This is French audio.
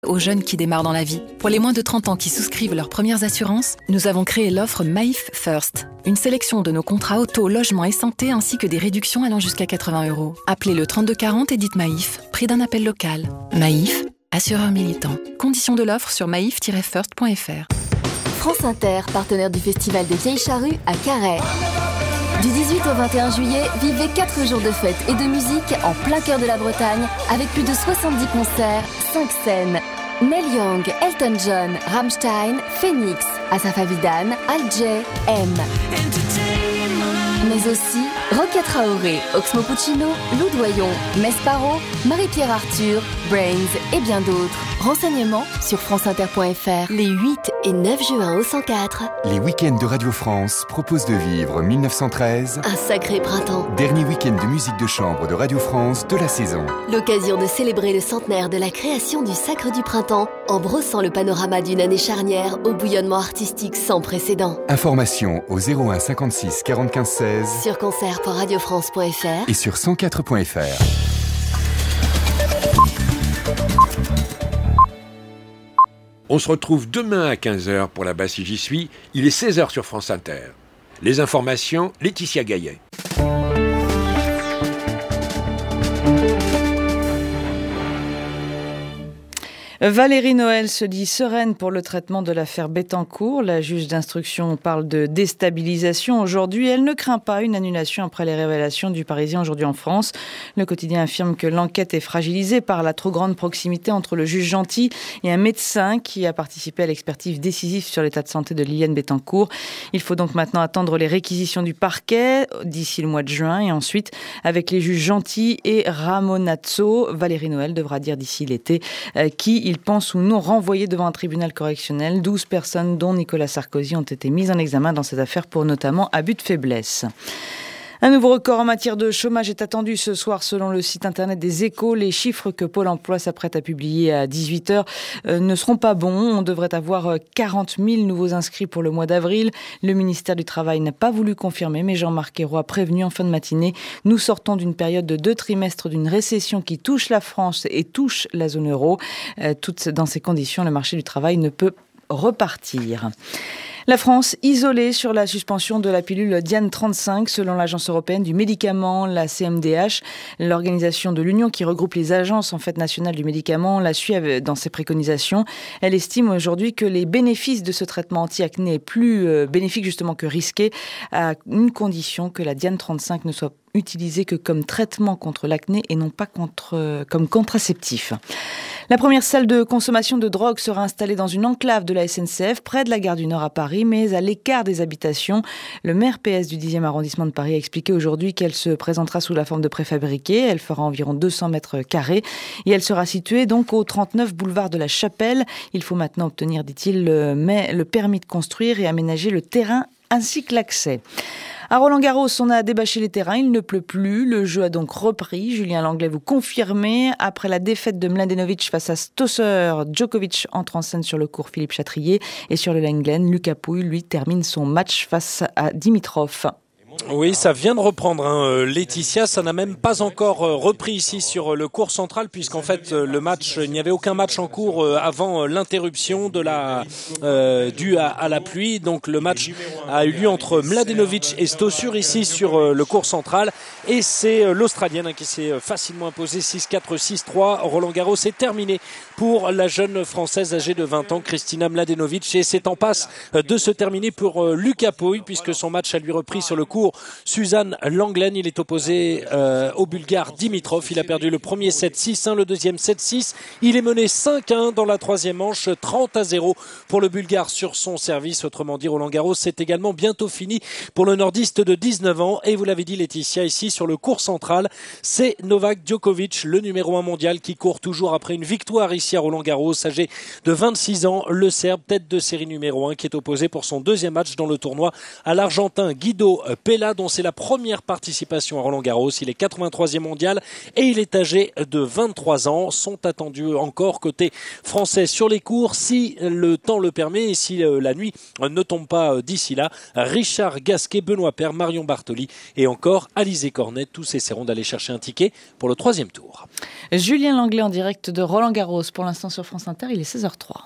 Aux jeunes qui démarrent dans la vie. Pour les moins de 30 ans qui souscrivent leurs premières assurances, nous avons créé l'offre Maïf First. Une sélection de nos contrats auto, logement et santé ainsi que des réductions allant jusqu'à 80 €. Appelez le 3240 et dites Maïf, prix d'un appel local. Maïf, assureur militant. Conditions de l'offre sur maïf-first.fr. France Inter, partenaire du Festival des Vieilles Charrues à Carhaix. Du 18 au 21 juillet, vivez 4 jours de fête et de musique en plein cœur de la Bretagne avec plus de 70 concerts, 5 scènes. Neil Young, Elton John, Rammstein, Phoenix, Asaf Avidan, Al J, M. Mais aussi Rocket Traoré, Oxmo Puccino, Lou Doyon, Mesparo, Marie-Pierre Arthur, Brains et bien d'autres. Renseignements sur franceinter.fr. Les 8 et 9 juin au 104. Les week-ends de Radio France proposent de vivre 1913. Un sacré printemps. Dernier week-end de musique de chambre de Radio France de la saison. L'occasion de célébrer le centenaire de la création du Sacre du Printemps en brossant le panorama d'une année charnière au bouillonnement artistique sans précédent. Informations au 01 56 45 16 sur concert.radiofrance.fr et sur 104.fr. On se retrouve demain à 15h pour la Basse si j'y suis. Il est 16h sur France Inter. Les informations, Laetitia Gaillet. Valérie Noël se dit sereine pour le traitement de l'affaire Bettencourt. La juge d'instruction parle de déstabilisation aujourd'hui. Elle ne craint pas une annulation après les révélations du Parisien aujourd'hui en France. Le quotidien affirme que l'enquête est fragilisée par la trop grande proximité entre le juge Gentil et un médecin qui a participé à l'expertise décisive sur l'état de santé de Liliane Bettencourt. Il faut donc maintenant attendre les réquisitions du parquet d'ici le mois de juin et ensuite, avec les juges Gentil et Ramonazzo, Valérie Noël devra dire d'ici l'été qui il pense ou non renvoyer devant un tribunal correctionnel. 12 personnes, dont Nicolas Sarkozy, ont été mises en examen dans cette affaire pour notamment abus de faiblesse. Un nouveau record en matière de chômage est attendu ce soir selon le site internet des Échos. Les chiffres que Pôle emploi s'apprête à publier à 18h ne seront pas bons. On devrait avoir 40 000 nouveaux inscrits pour le mois d'avril. Le ministère du Travail n'a pas voulu confirmer, mais Jean-Marc Ayrault a prévenu en fin de matinée. Nous sortons d'une période de 2 trimestres d'une récession qui touche la France et touche la zone euro. Dans ces conditions, le marché du travail ne peut repartir. La France, isolée sur la suspension de la pilule Diane 35, selon l'Agence européenne du médicament, la CMDH. L'organisation de l'Union qui regroupe les agences nationales du médicament la suit dans ses préconisations. Elle estime aujourd'hui que les bénéfices de ce traitement anti-acné est plus bénéfique justement que risqué, à une condition que la Diane 35 ne soit utilisée que comme traitement contre l'acné et non pas comme contraceptif. La première salle de consommation de drogue sera installée dans une enclave de la SNCF près de la gare du Nord à Paris, mais à l'écart des habitations. Le maire PS du 10e arrondissement de Paris a expliqué aujourd'hui qu'elle se présentera sous la forme de préfabriqué. Elle fera environ 200 mètres carrés et elle sera située donc au 39 boulevard de la Chapelle. Il faut maintenant obtenir, dit-il, le permis de construire et aménager le terrain ainsi que l'accès. À Roland-Garros, on a débâché les terrains, il ne pleut plus. Le jeu a donc repris. Julien Langlais, vous confirmez. Après la défaite de Mladenovic face à Stosur, Djokovic entre en scène sur le court Philippe Chatrier. Et sur le Lenglen, Lucas Pouille, lui, termine son match face à Dimitrov. Oui, ça vient de reprendre, Laetitia. Ça n'a même pas encore repris ici sur le court central, puisqu'en fait le match, il n'y avait aucun match en cours avant l'interruption de due à la pluie. Donc le match a eu lieu entre Mladenovic et Stosur ici sur le court central, et c'est l'Australienne qui s'est facilement imposée 6-4, 6-3. Roland Garros est terminé pour la jeune Française âgée de 20 ans, Kristina Mladenovic, et c'est en passe de se terminer pour Lucas Pouille, puisque son match a lui repris sur le court Suzanne Lenglen. Il est opposé au Bulgare Dimitrov. Il a perdu le premier 7-6, le deuxième 7-6. Il est mené 5-1 dans la troisième manche, 30-0 pour le Bulgare sur son service. Autrement dit, Roland Garros, c'est également bientôt fini pour le nordiste de 19 ans. Et vous l'avez dit, Laetitia, ici sur le court central, c'est Novak Djokovic, le numéro 1 mondial, qui court toujours après une victoire ici à Roland Garros, âgé de 26 ans. Le Serbe, tête de série numéro 1, qui est opposé pour son deuxième match dans le tournoi à l'Argentin Guido Pella. Pella, dont c'est la première participation à Roland-Garros. Il est 83e mondial et il est âgé de 23 ans. Sont attendus encore côté français sur les cours, si le temps le permet et si la nuit ne tombe pas d'ici là. Richard Gasquet, Benoît Paire, Marion Bartoli et encore Alizé Cornet. Tous essaieront d'aller chercher un ticket pour le 3e tour. Julien Langlais en direct de Roland-Garros. Pour l'instant sur France Inter, il est 16h03.